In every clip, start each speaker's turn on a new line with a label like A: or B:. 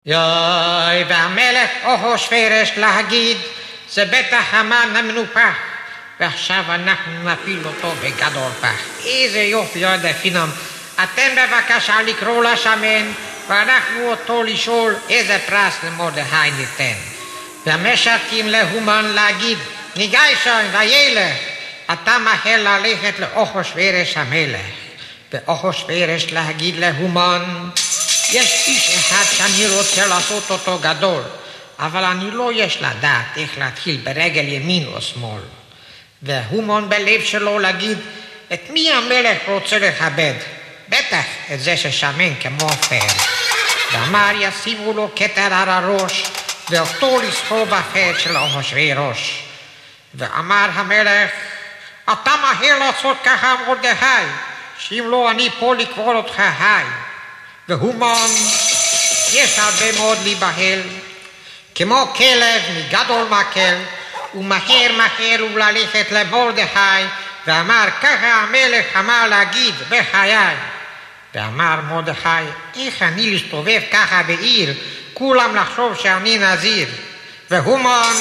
A: יוי, והמלך אחשוורוש להגיד, זה בטח המן המנופח, ועכשיו אנחנו נפיל אותו בגדול פח. איזה יופי, יודע פינם. אתם בבקשה לקרוא לשמן, ואנחנו אותו לשאול איזה פרס למרדכי ניתן. והמשרתים להומן להגיד, ניגש שם וילך, אתה מהר ללכת לאחשוורוש המלך. ואחשוורוש להגיד להומן, יש איש אחד שאני רוצה לעשות אותו גדול, אבל אני לא יש לדעת איך להתחיל ברגל ימין או שמאל. והומן בלב שלו להגיד, את מי המלך רוצה לכבד? בטח את זה ששמן כמו פר. ואמר ישימו לו כתר על הראש, ואותו לסחוב בפר של אחשוורוש. ואמר המלך, אתה מהר לעשות ככה מרדכי, שאם לא אני פה לקבור אותך היי. והומן יש הרבה מאוד להיבהל, כמו כלב מגדול מקל, ומהר וללכת למרדכי, ואמר ככה המלך אמר להגיד בחיי. ואמר מרדכי, איך אני להסתובב ככה בעיר, כולם לחשוב שאני נזיר. והומן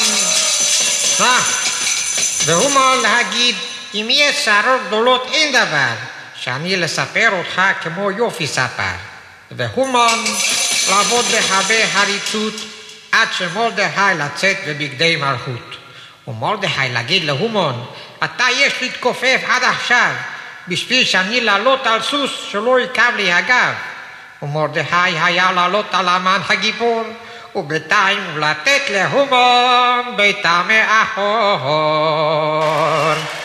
A: להגיד, אם יש שערות גדולות אין דבר, שאני לספר אותך כמו יופי ספר. והומן לעבוד בהרבה הריצות, עד שמרדכי לצאת בבגדי מלכות. ומרדכי להגיד להומן, אתה יש להתכופף עד עכשיו, בשביל שאני לעלות על סוס שלא יקב לי הגב. ומרדכי היה לעלות על המן הגיבור, ובינתיים לתת להומן ביתה מאחור.